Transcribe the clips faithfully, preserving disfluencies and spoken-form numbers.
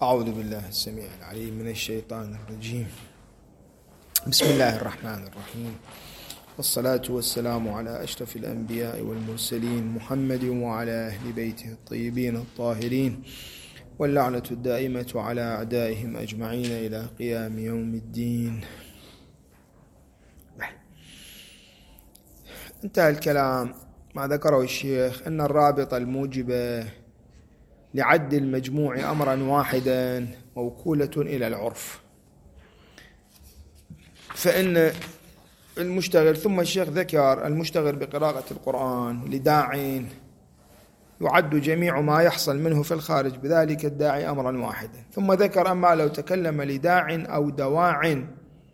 أعوذ بالله السميع العليم من الشيطان الرجيم. بسم الله الرحمن الرحيم، والصلاة والسلام على أشرف الأنبياء والمرسلين محمد وعلى أهل بيته الطيبين الطاهرين، واللعنة الدائمة على أعدائهم أجمعين إلى قيام يوم الدين. انتهى الكلام ما ذكره الشيخ أن الرابطة الموجبة لعد المجموع أمرا واحدا موكولة إلى العرف، فإن المشتغل ثم الشيخ ذكر المشتغل بقراءة القرآن لداع يعد جميع ما يحصل منه في الخارج بذلك الداعي أمرا واحدا، ثم ذكر أما لو تكلم لداع أو دواع،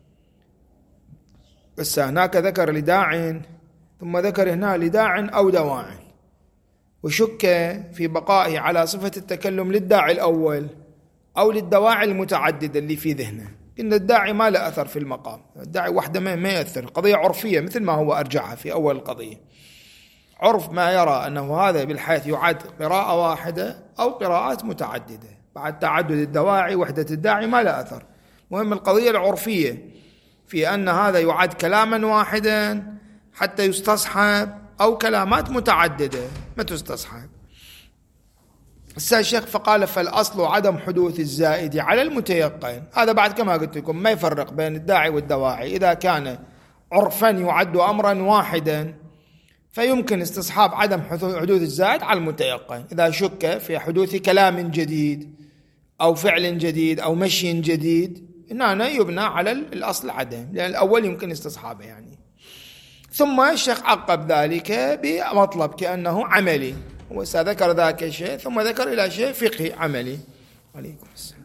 بس هناك ذكر لداع ثم ذكر هنا لداع أو دواع، وشك في بقائه على صفة التكلم للداعي الأول أو للدواعي المتعددة اللي في ذهنه. إن الداعي ما له أثر في المقام، الداعي وحده ما يأثر، قضية عرفية مثل ما هو أرجعها في أول القضية، عرف ما يرى أنه هذا بالحيث يعد قراءة واحدة أو قراءات متعددة، بعد تعدد الدواعي وحدة الداعي ما له أثر، مهم القضية العرفية في أن هذا يعد كلاما واحدا حتى يستصحب أو كلامات متعددة ما تستصحب. الشيخ فقال فالأصل عدم حدوث الزائد على المتيقن، هذا بعد كما قلت لكم ما يفرق بين الداعي والدواعي، إذا كان عرفا يعد أمرا واحدا فيمكن استصحاب عدم حدوث الزائد على المتيقن، إذا شك في حدوث كلام جديد أو فعل جديد أو مشي جديد هنا يبنى على الأصل عدم، لأن الأول يمكن استصحابه يعني. ثم الشيخ عقب ذلك بمطلب كأنه عملي، وسذكر ذاك الشيء ثم ذكر إلى شيء فقهي عملي. عليكم السلام.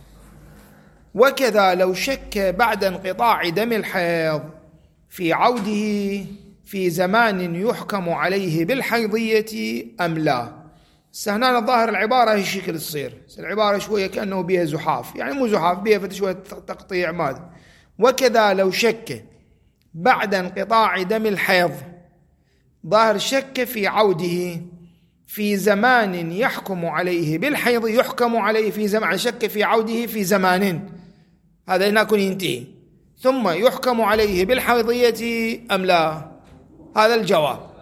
وكذا لو شك بعد انقطاع دم الحيض في عوده في زمان يحكم عليه بالحيضية أم لا. هنا الظاهر العبارة هي الشكل الصير، العبارة شوية كأنه بها زحاف، يعني مو زحاف بها شوية تقطيع ماذا. وكذا لو شك بعد انقطاع دم الحيض، ظاهر شك في عوده في زمان يحكم عليه بالحيض، يحكم عليه في زمان، شك في عوده في زمان هذا يكون ينتهي، ثم يحكم عليه بالحيضية أم لا، هذا الجواب.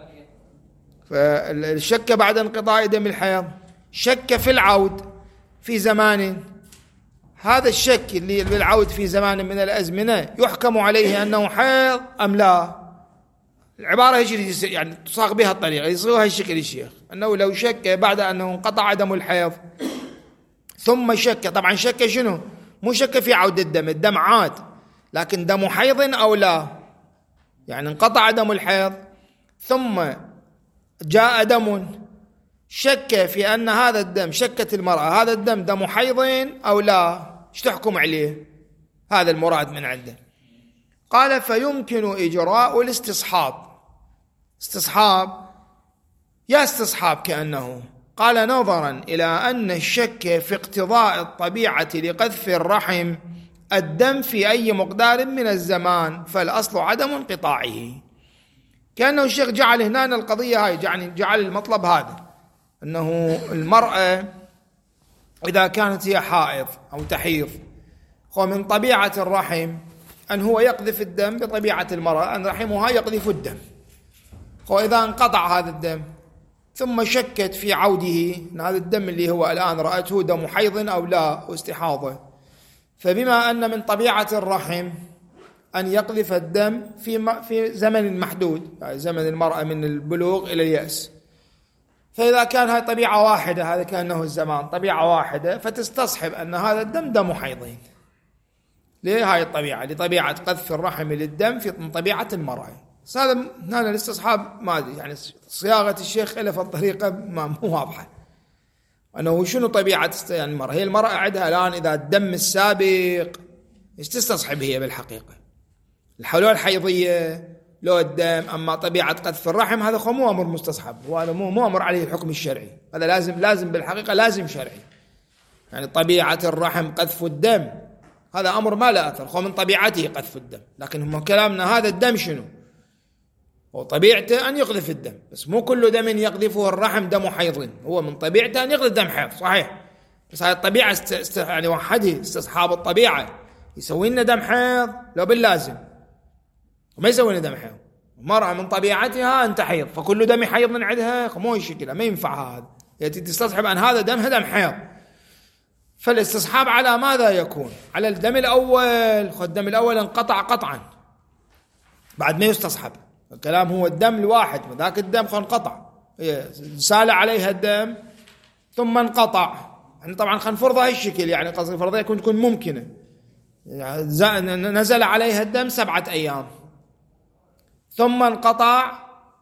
فالشك بعد انقطاع دم الحيض، شك في العود في زمان، هذا الشك اللي بالعود في زمان من الأزمنة يحكم عليه أنه حيض أم لا. العبارة هي يعني تصاغ بها الطريقة يصيغها الشكل الشيخ، أنه لو شك بعد أنه انقطع دم الحيض ثم شك، طبعا شك شنو؟ مو شك في عود الدم، الدم عاد، لكن دم حيض أو لا، يعني انقطع دم الحيض ثم جاء دم، شك في أن هذا الدم، شكت المرأة هذا الدم دم حيض أو لا، ايش تحكم عليه؟ هذا المراد من عنده. قال فيمكن إجراء الاستصحاب، استصحاب يا استصحاب كأنه، قال نظرا إلى أن الشك في اقتضاء الطبيعة لقذف الرحم الدم في أي مقدار من الزمان فالأصل عدم انقطاعه. كأنه الشيخ جعل هنا القضية هاي، يعني جعل المطلب هذا، أنه المرأة إذا كانت هي حائض أو تحيض، ومن طبيعة الرحم أن هو يقذف الدم، بطبيعة المرأة أن رحمها يقذف الدم، وإذا انقطع هذا الدم ثم شكت في عوده أن هذا الدم اللي هو الآن رأته دم حيض أو لا واستحاضة، فبما أن من طبيعة الرحم أن يقذف الدم في في زمن محدود، يعني زمن المرأة من البلوغ إلى اليأس، فإذا كان هاي طبيعة واحدة، هذا كأنه الزمان طبيعة واحدة، فتستصحب أن هذا الدم دم حيضين. ليه هاي الطبيعة؟ لطبيعة قذف الرحم للدم في طبيعة المرأة. هذا هنا الاستصحاب ما أدري، يعني صياغة الشيخ إلى في الطريقة ما مو واضحة، أنه شنو طبيعة يعني المرأة؟ هي المرأة عندها الآن إذا الدم السابق إيش تستصحب هي بالحقيقة؟ الحلول الحيضية لو الدم، أما طبيعة قذف الرحم هذا خو مو أمر مستصحب، وهذا مو مو أمر عليه الحكم الشرعي، هذا لازم لازم بالحقيقة لازم شرعي، يعني طبيعة الرحم قذف الدم هذا أمر ما لا أثر، خو من طبيعته قذف الدم، لكن هم كلامنا هذا الدم شنو؟ وطبيعته أن يقذف الدم، بس مو كل دم يقذفه الرحم دم حيض، هو من طبيعته أن يقذف دم حيض صحيح، بس هاي الطبيعة است... است... يعني وحده استصحاب الطبيعة يسوي لنا دم حيض لو باللازم، وما يسوي لنا دم حيض. المرأة من طبيعتها أن تحيض، فكل دم حيض من عندها مو يشكلها، ما ينفعها هذا، يأتي تستصحب أن هذا دمها دم حيض. فالاستصحاب على ماذا يكون؟ على الدم الأول. خذ الدم الأول انقطع قطعا بعد ما يستصحب، الكلام هو الدم الواحد، ذاك الدم خل انقطع، سال عليها الدم ثم انقطع. يعني طبعا خل نفرضها هالشكل، يعني قصدي فرضها يكون تكون ممكنة. يعني نزل عليها الدم سبعة أيام ثم انقطع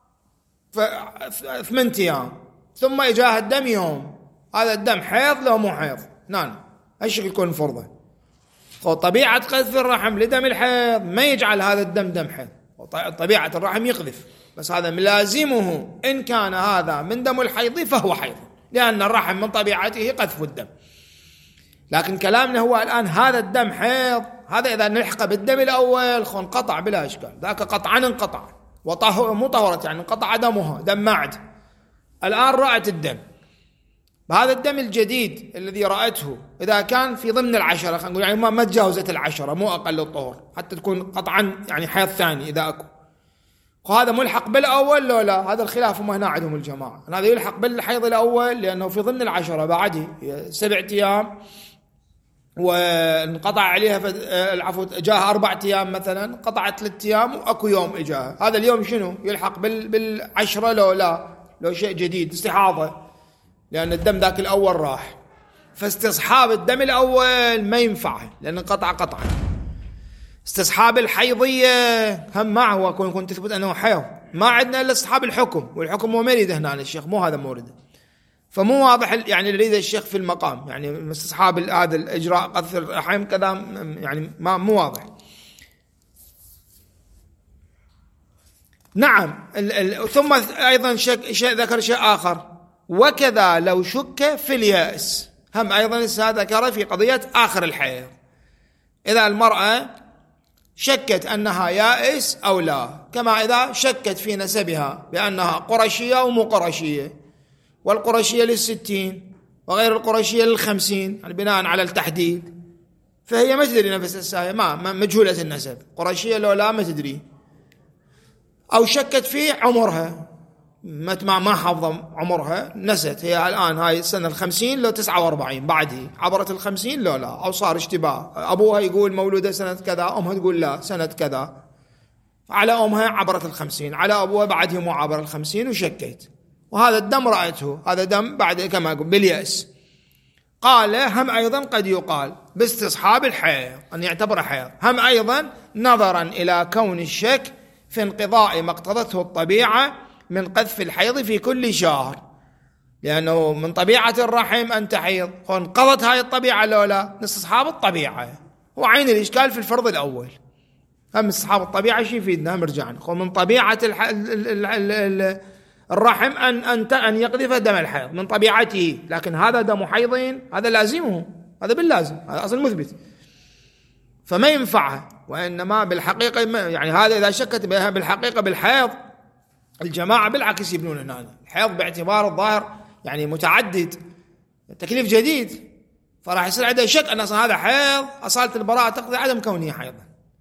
ثمانية أيام ثم إجاها الدم يوم، هذا الدم حيض لو مو حيض؟ نعم هالشكل يكون فرضه. طبيعة قذف الرحم لدم الحيض ما يجعل هذا الدم دم حيض، طبيعة الرحم يقذف، بس هذا ملازمه إن كان هذا من دم الحيض فهو حيض، لأن الرحم من طبيعته قذف الدم. لكن كلامنا هو الآن هذا الدم حيض، هذا إذا نلحق بالدم الأول خون قطع بلا إشكال، ذاك قطعا انقطع وطهر مو طهرت، يعني انقطع دمها دم معد. الآن رأت الدم، بهذا الدم الجديد الذي رأته إذا كان في ضمن العشرة، خلينا نقول يعني ما تجاوزت العشرة، مو أقل الطهر، حتى تكون قطعا يعني حيض ثاني إذا أكو، وهذا ملحق بالأول لو لا، هذا الخلاف هم هنا عندهم الجماعة، هذا يلحق بالحيض الأول لأنه في ضمن العشرة بعده سبعة أيام وانقطع عليها العفو جاها أربعة أيام مثلا، قطعت ثلاثة أيام وأكو يوم إجاها، هذا اليوم شنو يلحق بالعشرة لو لا، لو شيء جديد استحاضة، لأن الدم ذاك الأول راح. فاستصحاب الدم الأول ما ينفعه لأن انقطع قطعا. استصحاب الحيضية هم معه وكون كنت تثبت أنه حيض، ما عندنا إلا استصحاب الحكم، والحكم هو مريد هنا الشيخ، مو هذا مورده، فمو واضح يعني يريد الشيخ في المقام، يعني استصحاب هذا الإجراء قذف الرحم كذا يعني ما مو واضح. نعم ال ال ثم أيضا شيء ذكر شيء آخر، وكذا لو شك في اليأس، هم أيضا ذكر في قضية آخر الحيض، إذا المرأة شكت أنها يائس أو لا، كما إذا شكت في نسبها بأنها قرشية ومو قرشية، والقرشية للستين وغير القرشية للخمسين، يعني بناء على التحديد، فهي ما تدري نفس الساية، ما مجهولة النسب، قرشية لو لا ما تدري. أو شكت في عمرها، ما ما حافظة عمرها، نست هي الآن هاي السنة الخمسين لو تسعة واربعين، بعدها عبرت الخمسين لو لا، أو صار اشتباه، أبوها يقول مولودة سنة كذا، أمها تقول لا سنة كذا، على أمها عبرت الخمسين، على أبوها بعدها مو عبر الخمسين وشكيت، وهذا الدم رأته، هذا دم بعد كما يقول باليأس. قال هم أيضا قد يقال باستصحاب الحيض أن يعتبر حيض، هم أيضا نظرا إلى كون الشك في انقضاء ما اقتضته الطبيعة من قذف الحيض في كل شهر، لأنه من طبيعة الرحم أن تحيض، وانقضت هاي الطبيعة لولا نستصحاب الطبيعة، وعين الإشكال في الفرض الأول. هم استصحاب الطبيعة شي يفيدنا، هم رجعنا من طبيعة الح... ال... ال... ال... ال... الرحم أن أن أن يقذف دم الحيض من طبيعته، لكن هذا دم حيض هذا لازمه، هذا باللازم، هذا أصل مثبت، فما ينفعها. وإنما بالحقيقة يعني هذا إذا شكت بها بالحقيقة بالحيض، الجماعة بالعكس يبنون هنا الحيض باعتبار الظاهر يعني متعدد، تكليف جديد، فراح يصير عنده شك أن أصلا هذا حيض، أصالة البراءة تقضي عدم كونه حيضا،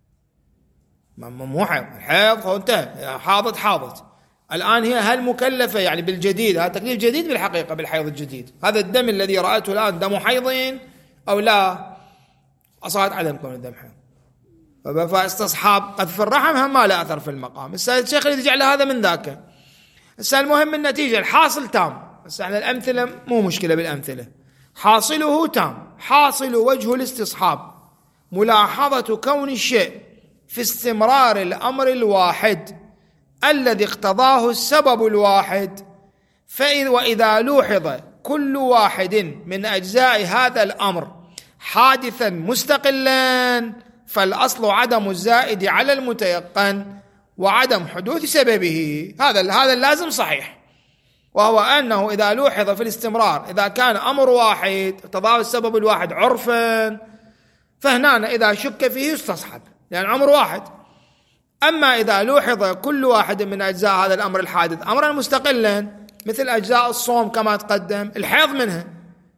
مو حيض، الحيض هو انتهى، حاضت حاضت. الآن هي هل مكلفة يعني بالجديد، هذا تكليف جديد بالحقيقة بالحيض الجديد، هذا الدم الذي رأته الآن دم حيض أو لا، أصالة عدم كونه دم حيض. فاستصحاب قذف الرحم هم ما لا أثر في المقام. الشيخ اللي جعل هذا من ذاك. المهم النتيجة الحاصل تام. بس احنا الأمثلة مو مشكلة بالأمثلة، حاصله تام. حاصل وجه الاستصحاب ملاحظة كون الشيء في استمرار الأمر الواحد الذي اقتضاه السبب الواحد، فإذا وإذا لوحظ كل واحد من أجزاء هذا الأمر حادثا مستقلا، فالأصل عدم الزائد على المتيقن وعدم حدوث سببه. هذا هذا اللازم صحيح، وهو أنه إذا لوحظ في الاستمرار إذا كان أمر واحد اقتضاه السبب الواحد عرفا، فهنا إذا شك فيه يستصحب لأن أمر واحد. أما إذا لوحظ كل واحد من أجزاء هذا الأمر الحادث أمرا مستقلا، مثل أجزاء الصوم كما تقدم، الحيض منها،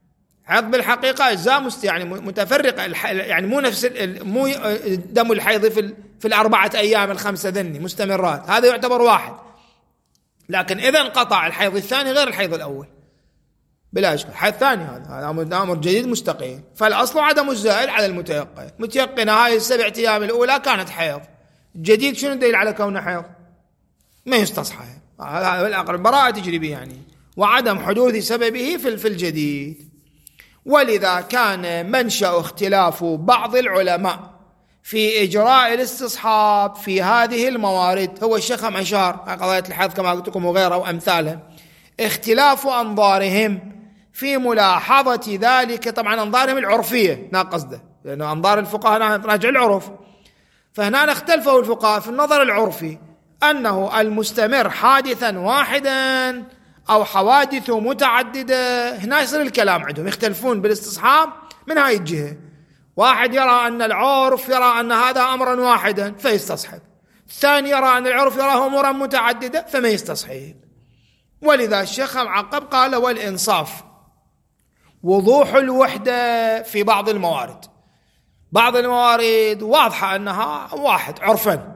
حيض بالحقيقة أجزاء مست يعني متفرقة، يعني مو نفس مو دم الحيض في في الأربعة أيام الخمسة ذني مستمرات، هذا يعتبر واحد. لكن إذا انقطع الحيض الثاني غير الحيض الأول بلا إشكال، الحيض الثاني هذا هذا أمر جديد مستقيم. فالأصل عدم الزائد على المتيقن. متيقنة هاي السبع أيام الأولى كانت حيض، الجديد شنو الدليل على كونه حيض؟ ما يستصحى، هذا الأقرب براءة تجري به يعني، وعدم حدوث سببه في في الجديد. ولذا كان منشأ اختلاف بعض العلماء في إجراء الاستصحاب في هذه الموارد، هو الشيخ هم أشار قضايا الحيض كما قلت لكم وغيرها وأمثالها، اختلاف أنظارهم في ملاحظة ذلك. طبعا أنظارهم العرفية نا قصده، لأنه أنظار الفقهاء راجع العرف، فهنا اختلفوا الفقهاء في النظر العرفي أنه المستمر حادثا واحدا أو حوادث متعددة. هنا يصير الكلام عندهم يختلفون بالاستصحاب من هاي الجهة. واحد يرى أن العرف يرى أن هذا أمرا واحدا فيستصحب، الثاني يرى أن العرف يراه أمورا متعددة فما يستصحب. ولذا الشيخ معقب قال والإنصاف وضوح الوحدة في بعض الموارد، بعض الموارد واضحة أنها واحد عرفا،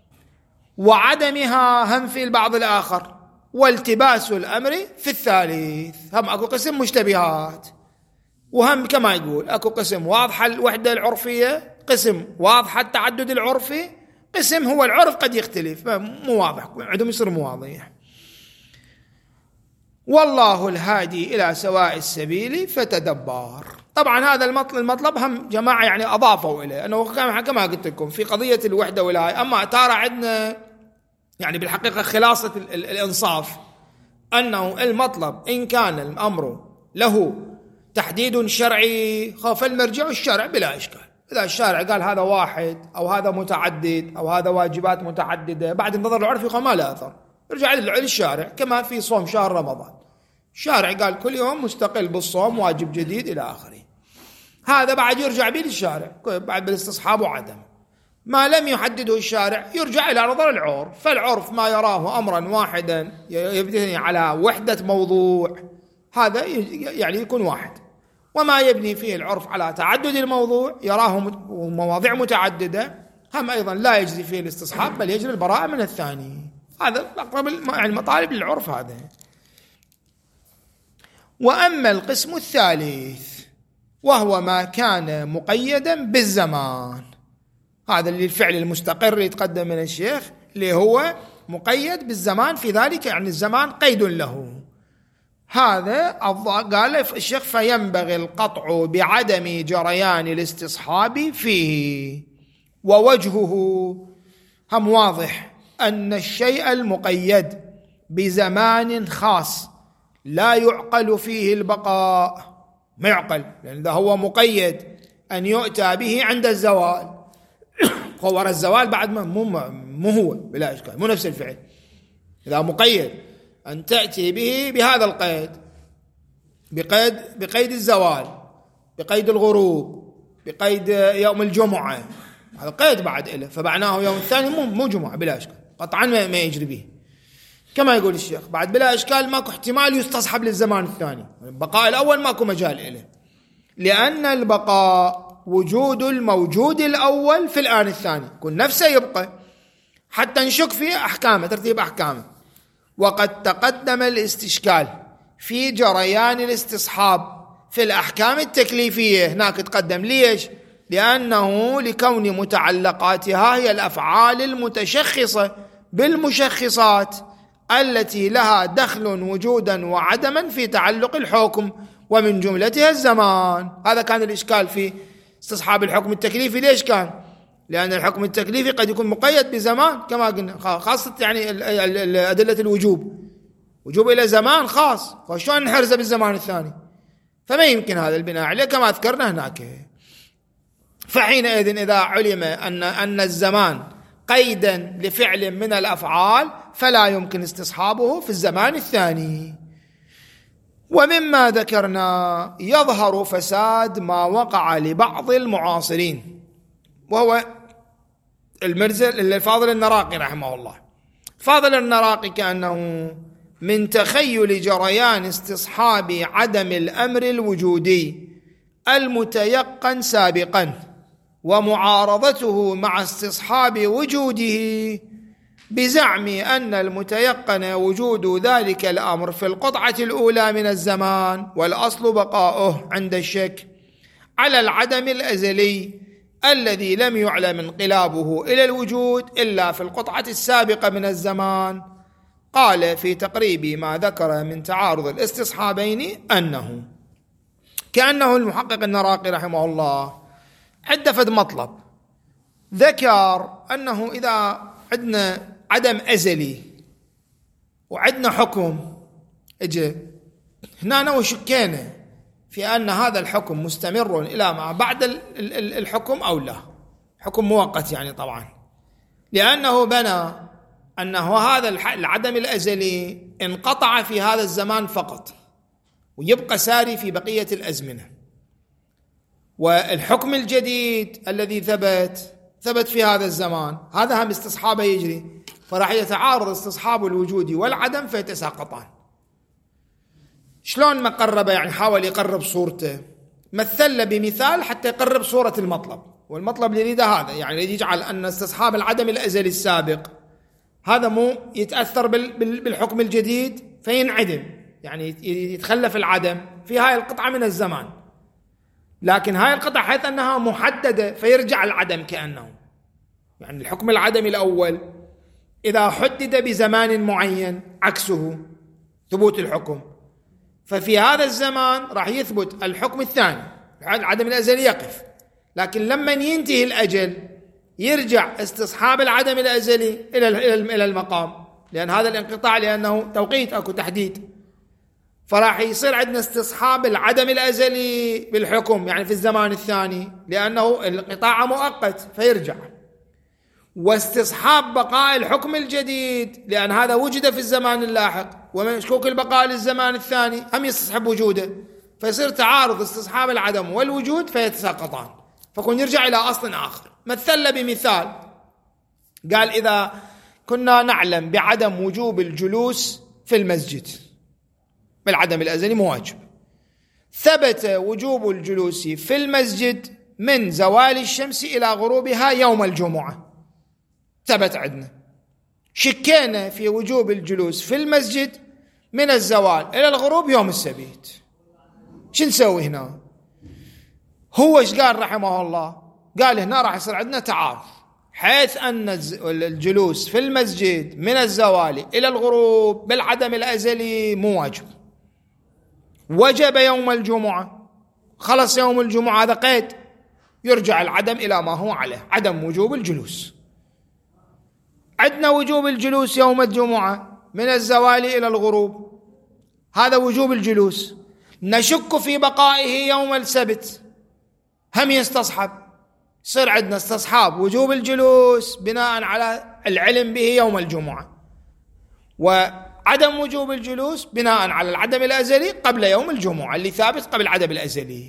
وعدمها هم في البعض الآخر، والتباس الأمر في الثالث. هم أكو قسم مشتبهات، وهم كما يقول أكو قسم واضحة الوحدة العرفية، قسم واضحة التعدد العرفي، قسم هو العرف قد يختلف مو واضح عندهم يصير مو واضح. والله الهادي إلى سواء السبيل فتدبر. طبعا هذا المطلب, المطلب هم جماعة يعني أضافوا إليه أنه كما قلت لكم في قضية الوحدة والهاي. أما ترى عندنا يعني بالحقيقة خلاصة الإنصاف أنه المطلب إن كان الأمر له تحديد شرعي فالمرجع الشرع بلا إشكال. إذا الشارع قال هذا واحد أو هذا متعدد أو هذا واجبات متعددة بعد النظر العرفي يقول ما له أثر، يرجع للشارع. كما في صوم شهر رمضان، الشارع قال كل يوم مستقل بالصوم واجب جديد إلى آخره، هذا بعد يرجع به للشارع بعد بالاستصحاب وعدم. ما لم يحدده الشارع يرجع إلى نظر العرف، فالعرف ما يراه أمرا واحدا يبني على وحدة موضوع هذا يعني يكون واحد، وما يبني فيه العرف على تعدد الموضوع يراه مواضيع متعددة هم أيضا لا يجري فيه الاستصحاب بل يجري البراءة من الثاني. هذا أقرب المطالب للعرف هذا. وأما القسم الثالث وهو ما كان مقيدا بالزمان، هذا اللي الفعل المستقر يتقدم من الشيخ اللي هو مقيد بالزمان، في ذلك يعني الزمان قيد له. هذا قال الشيخ فينبغي القطع بعدم جريان الاستصحاب فيه. ووجهه هم واضح أن الشيء المقيد بزمان خاص لا يعقل فيه البقاء، ما يعقل لأن إذا هو مقيد أن يؤتى به عند الزوال خور الزوال بعد ما مو, مو هو بلا إشكال مو نفس الفعل. إذا مقيد أن تأتي به بهذا القيد بقيد بقيد الزوال بقيد الغروب بقيد يوم الجمعة، هذا قيد بعد إله فبعناه يوم الثاني مو مو جمعة بلا إشكال قطعا ما, ما يجري به. كما يقول الشيخ بعد بلا إشكال ماكو احتمال يستصحب للزمان الثاني، البقاء الأول ماكو مجال إله، لأن البقاء وجود الموجود الأول في الآن الثاني يكون نفسه يبقى حتى نشك في أحكامه ترتيب أحكامه. وقد تقدم الاستشكال في جريان الاستصحاب في الأحكام التكليفية، هناك تقدم ليش؟ لأنه لكون متعلقاتها هي الأفعال المتشخصة بالمشخصات التي لها دخل وجودا وعدما في تعلق الحكم ومن جملتها الزمان. هذا كان الإشكال في استصحاب الحكم التكليفي. ليش كان؟ لأن الحكم التكليفي قد يكون مقيد بزمان كما قلنا، خاصة يعني أدلة الوجوب وجوب إلى زمان خاص، فشون نحرزه بالزمان الثاني؟ فما يمكن هذا البناء عليه كما ذكرنا هناك. فحينئذ إذا علم أن أن الزمان قيدا لفعل من الأفعال فلا يمكن استصحابه في الزمان الثاني. ومما ذكرنا يظهر فساد ما وقع لبعض المعاصرين، وهو المرزل الفاضل النراقي رحمه الله. فاضل النراقي كأنه من تخيل جريان استصحاب عدم الأمر الوجودي المتيقن سابقا ومعارضته مع استصحاب وجوده بزعم أن المتيقن وجود ذلك الأمر في القطعة الأولى من الزمان والأصل بقاؤه عند الشك على العدم الأزلي الذي لم يعلم انقلابه إلى الوجود إلا في القطعة السابقة من الزمان. قال في تقريب ما ذكر من تعارض الاستصحابين أنه كأنه المحقق النراقي رحمه الله عد فد مطلب، ذكر أنه إذا عندنا عدم أزلي وعندنا حكم اجى هنا وشكينا في أن هذا الحكم مستمر إلى ما بعد الحكم أو لا، حكم مؤقت يعني طبعا، لأنه بنى أنه هذا العدم الأزلي انقطع في هذا الزمان فقط ويبقى ساري في بقية الأزمنة، والحكم الجديد الذي ثبت ثبت في هذا الزمان، هذا هم استصحابه يجري، فراح يتعارض استصحاب الوجود والعدم فيتساقطان. شلون ما قرب يعني حاول يقرب صورته، مثل بمثال حتى يقرب صورة المطلب، والمطلب اللي يريده هذا يعني يريد يجعل أن استصحاب العدم الأزلي السابق هذا مو يتأثر بالحكم الجديد فينعدم، يعني يتخلف العدم في هاي القطعة من الزمان، لكن هاي القطعة حيث أنها محددة فيرجع العدم كأنه يعني الحكم العدمي الأول إذا حدد بزمان معين عكسه ثبوت الحكم، ففي هذا الزمان راح يثبت الحكم الثاني العدم الأزلي يقف، لكن لما ينتهي الأجل يرجع استصحاب العدم الأزلي إلى إلى المقام، لأن هذا الانقطاع لأنه توقيت أكو تحديد، فراح يصير عندنا استصحاب العدم الأزلي بالحكم يعني في الزمان الثاني لأنه الانقطاع مؤقت فيرجع، واستصحاب بقاء الحكم الجديد لأن هذا وجد في الزمان اللاحق ومشكوك البقاء للزمان الثاني هم يستصحب وجوده، فيصير تعارض استصحاب العدم والوجود فيتساقطان، فكون يرجع إلى أصل آخر. مثل بمثال قال إذا كنا نعلم بعدم وجوب الجلوس في المسجد بالعدم الأزلي مواجب، ثبت وجوب الجلوس في المسجد من زوال الشمس إلى غروبها يوم الجمعة، ثبت عندنا، شكينا في وجوب الجلوس في المسجد من الزوال إلى الغروب يوم السبت، شو نسوي هنا؟ هو ايش قال رحمه الله؟ قال هنا راح يصير عندنا تعارض، حيث أن الجلوس في المسجد من الزوال إلى الغروب بالعدم الأزلي مو واجب، وجب يوم الجمعة، خلص يوم الجمعة هذا قيد، يرجع العدم إلى ما هو عليه، عدم وجوب الجلوس. عندنا وجوب الجلوس يوم الجمعة من الزوال إلى الغروب، هذا وجوب الجلوس، نشك في بقائه يوم السبت هم يستصحب، يصير عندنا استصحاب وجوب الجلوس بناء على العلم به يوم الجمعة، وعدم وجوب الجلوس بناء على العدم الأزلي قبل يوم الجمعة اللي ثابت قبل العدم الأزلي.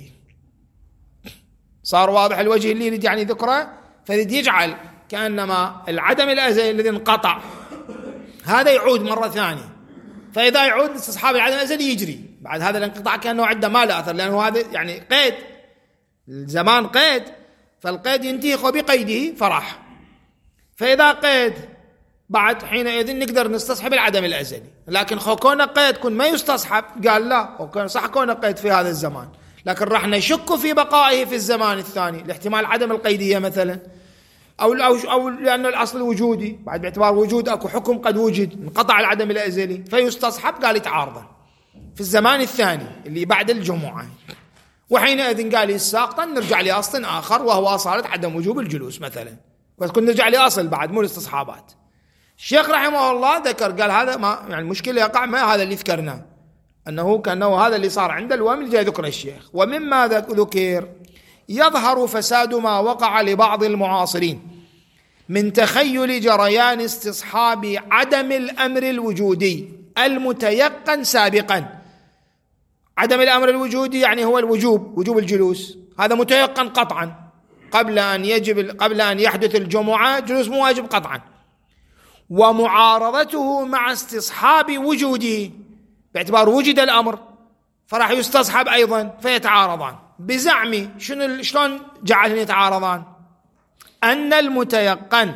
صار واضح الوجه اللي يريد يعني ذكره، فيريد يجعل كأنما العدم الأزلي الذي انقطع هذا يعود مرة ثانية، فإذا يعود استصحاب العدم الأزلي يجري بعد هذا الانقطاع كأنه عنده ما له أثر، لأنه هذا يعني قيد، الزمان قيد، فالقيد ينتهي بقيده فراح، فإذا قيد بعد حينئذ نقدر نستصحب العدم الأزلي، لكن كون قيد كون ما يستصحب قال لا، وكون صح كون قيد في هذا الزمان، لكن راح نشك في بقائه في الزمان الثاني لاحتمال عدم القيدية مثلا، أو أو أو لأنه الأصل وجودي، بعد باعتبار وجود أكو حكم قد وجد انقطع العدم الأزلي فيستصحب، قال يتعارضا في الزمان الثاني اللي بعد الجمعة، وحينئذ قال الساقطا نرجع لأصل آخر وهو أصالة عدم وجوب الجلوس مثلا، بس كنا نرجع لأصل بعد مو الاستصحابات. الشيخ رحمه الله ذكر قال هذا ما يعني المشكلة يقع ما هذا اللي ذكرناه، أنه كأنه هذا اللي صار عند الوهم اللي جاي ذكر الشيخ. ومما ذكر يظهر فساد ما وقع لبعض المعاصرين من تخيل جريان استصحاب عدم الأمر الوجودي المتيقن سابقا. عدم الأمر الوجودي يعني هو الوجوب، وجوب الجلوس، هذا متيقن قطعا قبل أن يجب قبل أن يحدث الجمعة جلوس مواجب قطعا، ومعارضته مع استصحاب وجوده، باعتبار وجد الأمر فراح يستصحب أيضا فيتعارضان. بزعمي شنو شلون جعلهم يتعارضان؟ أن المتيقن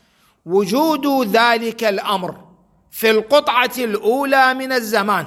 وجود ذلك الأمر في القطعة الأولى من الزمان،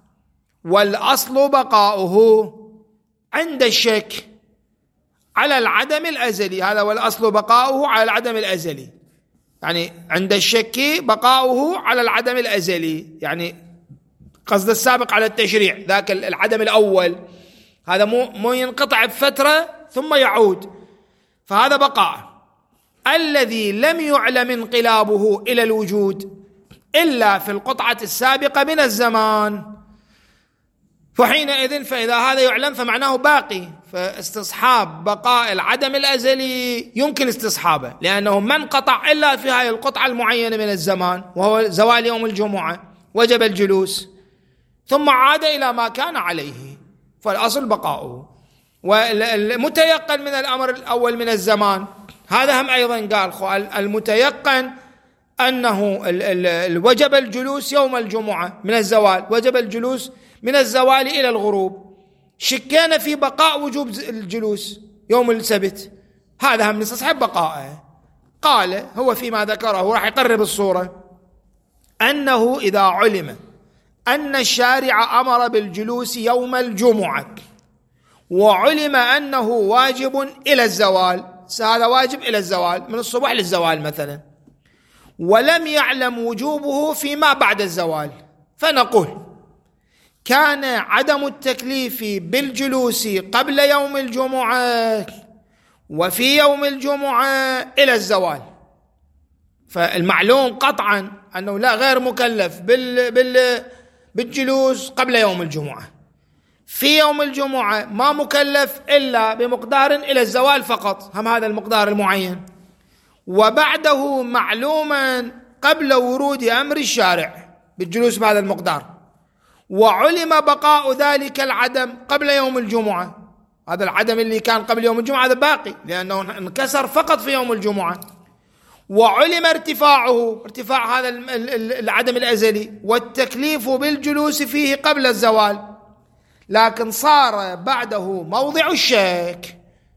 والأصل بقاؤه عند الشك على العدم الأزلي. هذا والأصل بقاؤه على العدم الأزلي، يعني عند الشك بقاؤه على العدم الأزلي، يعني قصد السابق على التشريع، ذاك العدم الأول هذا مو مو ينقطع بفترة ثم يعود، فهذا بقاء. الذي لم يعلم انقلابه إلى الوجود إلا في القطعة السابقة من الزمان، فحينئذ فإذا هذا يعلم فمعناه باقي، فاستصحاب بقاء العدم الأزلي يمكن استصحابه، لأنه ما انقطع إلا في هذه القطعة المعينة من الزمان وهو زوال يوم الجمعة، وجب الجلوس ثم عاد إلى ما كان عليه، فالأصل بقاؤه. والمتيقن من الأمر الأول من الزمان هذا هم أيضا قال المتيقن أنه وجب الجلوس يوم الجمعة من الزوال، وجب الجلوس من الزوال إلى الغروب، شكينا في بقاء وجوب الجلوس يوم السبت، هذا هم نستصحب بقائه. قال هو فيما ذكره راح يقرب الصورة أنه إذا علم أن الشارع أمر بالجلوس يوم الجمعة وعلم أنه واجب إلى الزوال، هذا واجب إلى الزوال من الصبح للزوال مثلا، ولم يعلم وجوبه فيما بعد الزوال، فنقول كان عدم التكليف بالجلوس قبل يوم الجمعة وفي يوم الجمعة إلى الزوال، فالمعلوم قطعا أنه لا غير مكلف بال بال بالجلوس قبل يوم الجمعة، في يوم الجمعة ما مكلف إلا بمقدار إلى الزوال فقط، هم هذا المقدار المعين، وبعده معلوما قبل ورود أمر الشارع بالجلوس بهذا المقدار، وعلم بقاء ذلك العدم قبل يوم الجمعة، هذا العدم اللي كان قبل يوم الجمعة هذا باقي لأنه انكسر فقط في يوم الجمعة، وعلم ارتفاعه ارتفاع هذا العدم الأزلي والتكليف بالجلوس فيه قبل الزوال، لكن صار بعده موضع الشك.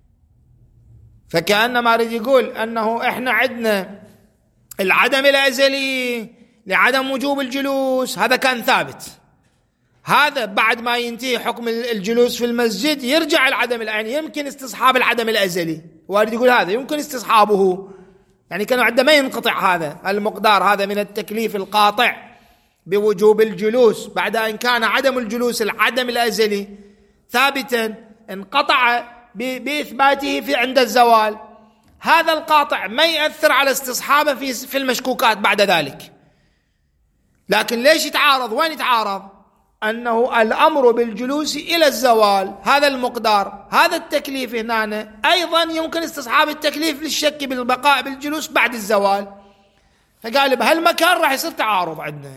فكأنما يريد يقول أنه إحنا عندنا العدم الأزلي لعدم وجوب الجلوس هذا كان ثابت، هذا بعد ما ينتهي حكم الجلوس في المسجد يرجع العدم الآن، يمكن استصحاب العدم الأزلي، وارد يقول هذا يمكن استصحابه، يعني كانوا عندما ينقطع هذا المقدار هذا من التكليف القاطع بوجوب الجلوس بعد أن كان عدم الجلوس العدم الأزلي ثابتا انقطع بإثباته في عند الزوال، هذا القاطع ما يأثر على استصحابه في في المشكوكات بعد ذلك. لكن ليش يتعارض؟ وين يتعارض؟ أنه الأمر بالجلوس إلى الزوال هذا المقدار هذا التكليف هنا أيضا يمكن استصحاب التكليف للشك بالبقاء بالجلوس بعد الزوال، فقال بهالمكان راح يصير تعارض عندنا.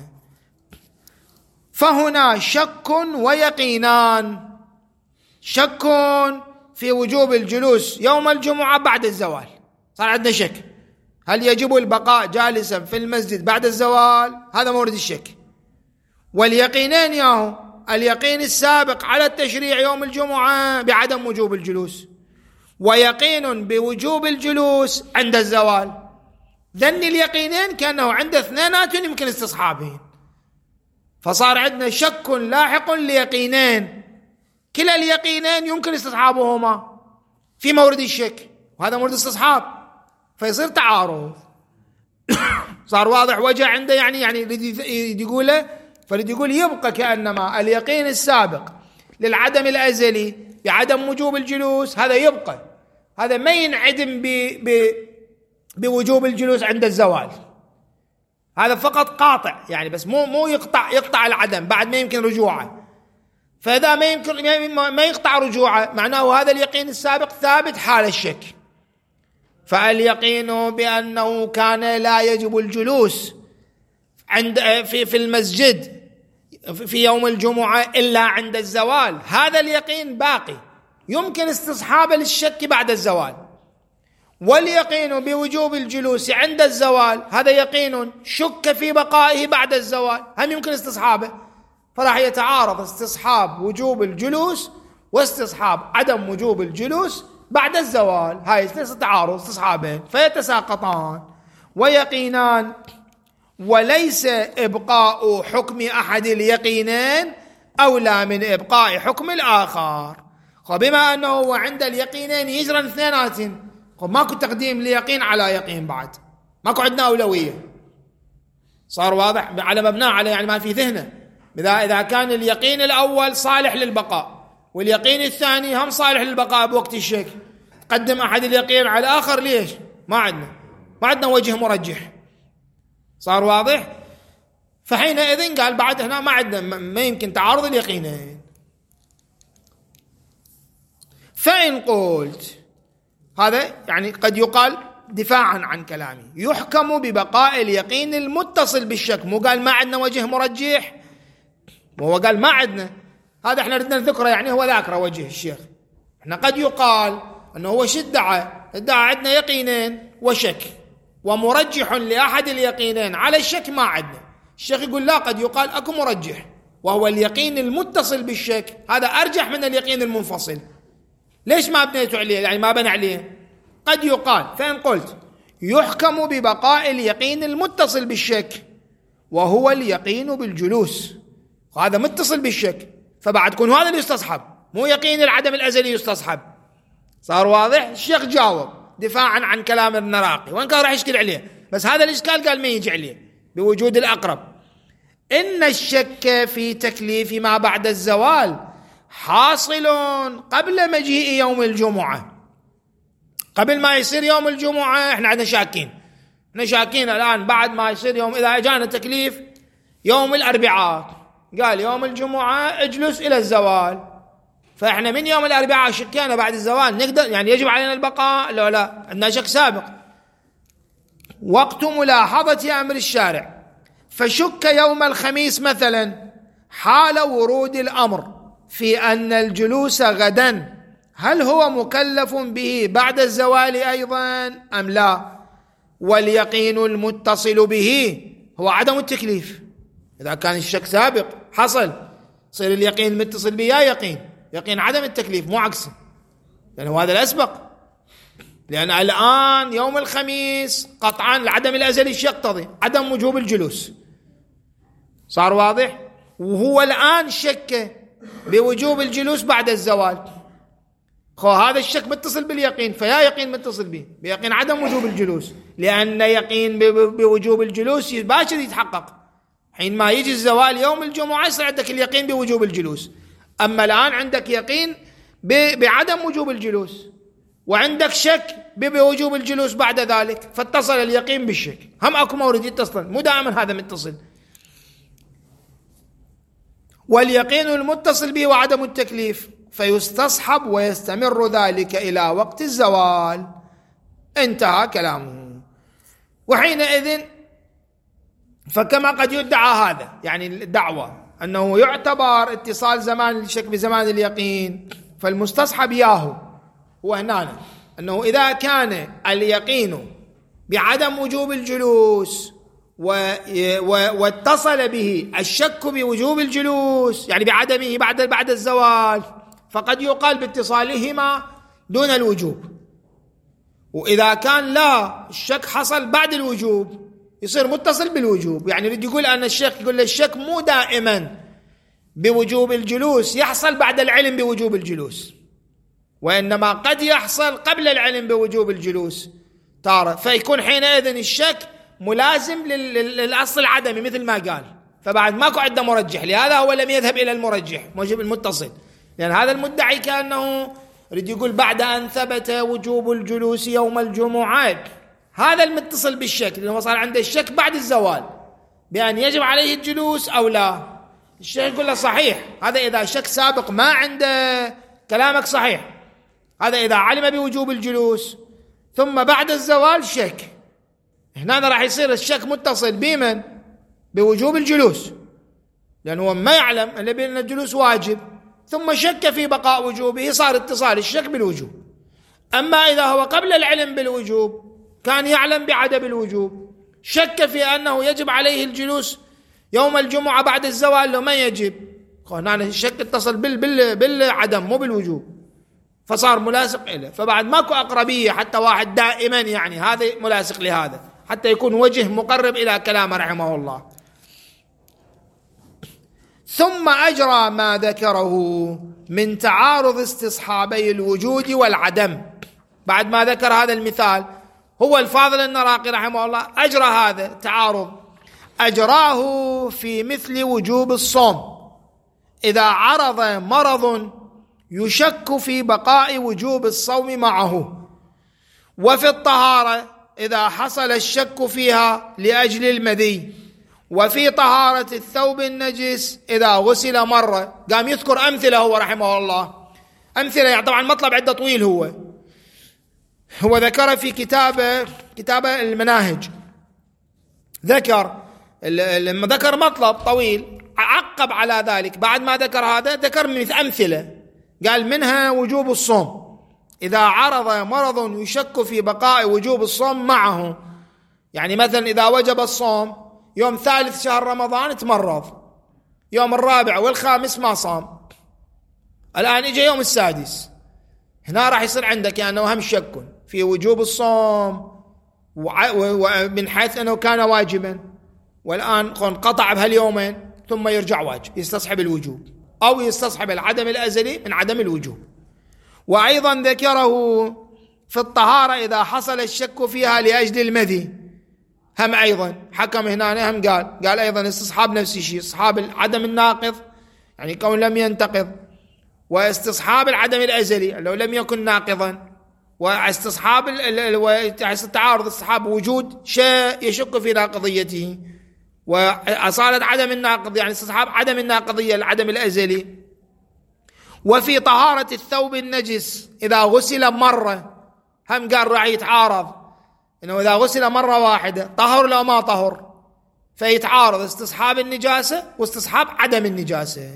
فهنا شك ويقينان، شك في وجوب الجلوس يوم الجمعة بعد الزوال، صار عندنا شك هل يجب البقاء جالسا في المسجد بعد الزوال، هذا مورد الشك. واليقينين ياهو اليقين السابق على التشريع يوم الجمعة بعدم وجوب الجلوس، ويقين بوجوب الجلوس عند الزوال، ذن اليقينين كأنه عند اثنينات يمكن استصحابهم، فصار عندنا شك لاحق ليقينين، كلا اليقينين يمكن استصحابهما في مورد الشك، وهذا مورد استصحاب، فيصير تعارض. صار واضح وجه عنده، يعني يعني يريد يقوله، فريد يقول يبقى كأنما اليقين السابق للعدم الأزلي بعدم وجوب الجلوس هذا يبقى، هذا ما ينعدم ب ب بوجوب الجلوس عند الزوال، هذا فقط قاطع يعني، بس مو مو يقطع يقطع العدم بعد ما يمكن رجوعه، فإذا ما يمكن ما يقطع رجوعه معناه هذا اليقين السابق ثابت حال الشك. فاليقين بأنه كان لا يجب الجلوس عند في في المسجد في يوم الجمعة إلا عند الزوال، هذا اليقين باقي يمكن استصحابه للشك بعد الزوال. واليقين بوجوب الجلوس عند الزوال هذا يقين شك في بقائه بعد الزوال، هم يمكن استصحابه، فراح يتعارض استصحاب وجوب الجلوس واستصحاب عدم وجوب الجلوس بعد الزوال، هاي ليس تعارض استصحابين فيتساقطان. ويقينان وليس إبقاء حكم أحد اليقينين أولى من إبقاء حكم الآخر. وبما أنه عند اليقينين يجرى اثنينات، ماكو تقديم ليقين على يقين، بعد ماكو عندنا أولوية، صار واضح على مبناه على يعني ما في ذهنه. إذا إذا كان اليقين الأول صالح للبقاء واليقين الثاني هم صالح للبقاء بوقت الشك، قدم أحد اليقين على الآخر، ليش؟ ما عندنا ما عندنا وجه مرجح، صار واضح. فحينئذ قال بعد هنا ما عندنا، ما يمكن تعارض اليقينين. فإن قلت، هذا يعني قد يقال دفاعا عن كلامي، يحكم ببقاء اليقين المتصل بالشك، مو قال ما عندنا وجه مرجح، وهو قال ما عندنا، هذا احنا ردنا نذكره، يعني هو ذاكره وجه الشيخ. احنا قد يقال انه هو شو ادعى؟ ادعى عندنا يقينين وشك ومرجح لأحد اليقينين على الشك ما عندنا. الشيخ يقول لا، قد يقال اكو مرجح وهو اليقين المتصل بالشك، هذا ارجح من اليقين المنفصل. ليش ما بنيتوا عليه؟ يعني ما بنى عليه. قد يقال، فإن قلت يحكم ببقاء اليقين المتصل بالشك وهو اليقين بالجلوس، وهذا متصل بالشك، فبعد كون هذا اللي يستصحب، مو يقين العدم الأزلي يستصحب. صار واضح؟ الشيخ جاوب دفاعا عن كلام ابن راقي، وان كان راح يشكل عليه، بس هذا الإشكال قال ما يجي عليه بوجود الأقرب. إن الشك في تكليف ما بعد الزوال حاصل قبل مجيء يوم الجمعة. قبل ما يصير يوم الجمعة احنا عندنا شاكين، احنا شاكين الآن بعد ما يصير يوم، إذا اجانا تكليف يوم الأربعاء قال يوم الجمعة اجلس إلى الزوال، فاحنا من يوم الأربعاء شكينا بعد الزوال نقدر، يعني يجب علينا البقاء؟ لا لا، عندنا شك سابق. وقت ملاحظة أمر الشارع، فشك يوم الخميس مثلا حال ورود الأمر في أن الجلوس غدا هل هو مكلف به بعد الزوال أيضا أم لا؟ واليقين المتصل به هو عدم التكليف. إذا كان الشك سابق حصل، صير اليقين المتصل به يا يقين يقين عدم التكليف، مو عكسه، لأن هذا الأسبق. لأن الآن يوم الخميس قطعا العدم الأزلي يقتضي عدم وجوب الجلوس، صار واضح؟ وهو الآن شك بوجوب الجلوس بعد الزوال، خو هذا الشك متصل باليقين، فيا يقين متصل به بيقين عدم وجوب الجلوس، لأن يقين بوجوب الجلوس باشر يتحقق حين ما يجي الزوال يوم الجمعة، يصير عندك اليقين بوجوب الجلوس. أما الآن عندك يقين بعدم وجوب الجلوس وعندك شك بوجوب الجلوس بعد ذلك، فاتصل اليقين بالشك، هم أكو مورد يتصل، مو دائما هذا متصل. واليقين المتصل به وعدم التكليف فيستصحب ويستمر ذلك إلى وقت الزوال. انتهى كلامه. وحينئذ فكما قد يدعى هذا، يعني الدعوة أنه يعتبر اتصال زمان الشك بزمان اليقين، فالمستصحب ياهو وهنا أنه إذا كان اليقين بعدم وجوب الجلوس واتصل به الشك بوجوب الجلوس، يعني بعدمه بعد بعد الزوال، فقد يقال باتصالهما دون الوجوب. وإذا كان لا، الشك حصل بعد الوجوب، يصير متصل بالوجوب. يعني يريد يقول أن الشيخ يقول الشك مو دائما بوجوب الجلوس يحصل بعد العلم بوجوب الجلوس، وإنما قد يحصل قبل العلم بوجوب الجلوس تارة، فيكون حينئذ الشك ملازم للأصل العدمي مثل ما قال، فبعد ماكو عنده مرجح، لهذا هو لم يذهب إلى المرجح موجب المتصل، لأن هذا المدعي كأنه يريد يقول بعد أن ثبت وجوب الجلوس يوم الجمعة، هذا المتصل بالشك، لأنه صار عنده الشك بعد الزوال بأن يجب عليه الجلوس أو لا. الشيخ يقول له صحيح، هذا إذا شك سابق ما عنده، كلامك صحيح، هذا إذا علم بوجوب الجلوس ثم بعد الزوال شك، هنا راح يصير الشك متصل بمن؟ بوجوب الجلوس، لأنه هو ما يعلم أن بأن الجلوس واجب ثم شك في بقاء وجوبه، صار اتصال الشك بالوجوب. أما إذا هو قبل العلم بالوجوب كان يعلم بعدم الوجوب، شك في أنه يجب عليه الجلوس يوم الجمعة بعد الزوال لو ما يجب، هنا الشك اتصل بال بال بالعدم مو بالوجوب، فصار ملاصق له. فبعد ماكو أقربية حتى واحد دائما يعني هذا ملاصق لهذا حتى يكون وجه مقرب إلى كلامه رحمه الله. ثم أجرى ما ذكره من تعارض استصحابي الوجود والعدم. بعد ما ذكر هذا المثال هو الفاضل النراقي رحمه الله أجرى هذا تعارض، أجراه في مثل وجوب الصوم إذا عرض مرض يشك في بقاء وجوب الصوم معه، وفي الطهارة إذا حصل الشك فيها لأجل المذي، وفي طهارة الثوب النجس إذا غسل مرة. قام يذكر أمثلة هو رحمه الله، أمثلة يعني طبعا مطلب عدة طويل، هو هو ذكر في كتابه كتابه المناهج، ذكر لما ذكر مطلب طويل عقب على ذلك بعد ما ذكر هذا ذكر من أمثلة، قال منها وجوب الصوم إذا عرض مرض يشك في بقاء وجوب الصوم معه. يعني مثلا إذا وجب الصوم يوم ثالث شهر رمضان تمرض، يوم الرابع والخامس ما صام، الآن إجا يوم السادس، هنا راح يصير عندك يعني أنه هم شك في وجوب الصوم ومن حيث أنه كان واجبا والآن انقطع بهاليومين ثم يرجع واجب، يستصحب الوجوب أو يستصحب العدم الأزلي من عدم الوجوب. وأيضا ذكره في الطهارة إذا حصل الشك فيها لأجل المذي، هم أيضا حكم هنا هم قال قال أيضا استصحاب نفس الشيء، استصحاب العدم الناقض يعني كون لم ينتقض، واستصحاب العدم الأزلي لو لم يكن ناقضا، واستصحاب التعارض استصحاب وجود شيء يشك في ناقضيته، وأصالة عدم الناقض يعني استصحاب عدم الناقضية العدم الأزلي. وفي طهارة الثوب النجس إذا غسل مرة هم قال راح يتعارض إنه إذا غسل مرة واحدة طهر لو ما طهر، فيتعارض استصحاب النجاسة واستصحاب عدم النجاسة.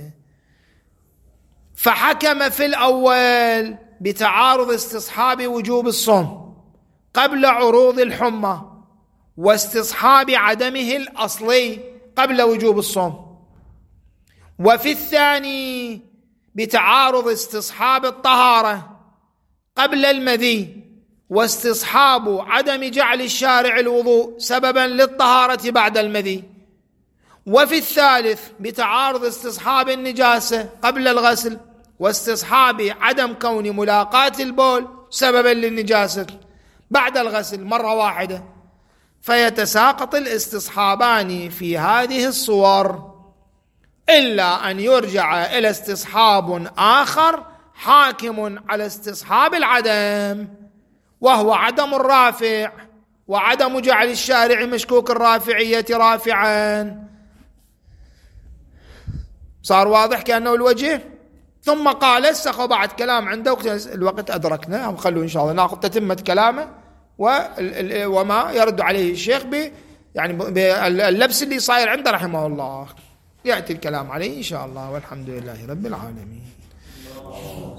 فحكم في الأول بتعارض استصحاب وجوب الصوم قبل عروض الحمى واستصحاب عدمه الأصلي قبل وجوب الصوم، وفي الثاني بتعارض استصحاب الطهارة قبل المذي واستصحاب عدم جعل الشارع الوضوء سببا للطهارة بعد المذي، وفي الثالث بتعارض استصحاب النجاسة قبل الغسل واستصحاب عدم كون ملاقاة البول سببا للنجاسة بعد الغسل مرة واحدة. فيتساقط الاستصحابان في هذه الصور إلا أن يرجع إلى استصحاب آخر حاكم على استصحاب العدم، وهو عدم الرافع وعدم جعل الشارع مشكوك الرافعية رافعا. صار واضح كأنه الوجه. ثم قال السخ بعد كلام عنده الوقت أدركنا، خلوا إن شاء الله نأخذ تتمة كلامه وما يرد عليه الشيخ ب يعني باللبس اللي صاير عنده رحمه الله، يأتي الكلام عليه إن شاء الله، والحمد لله رب العالمين.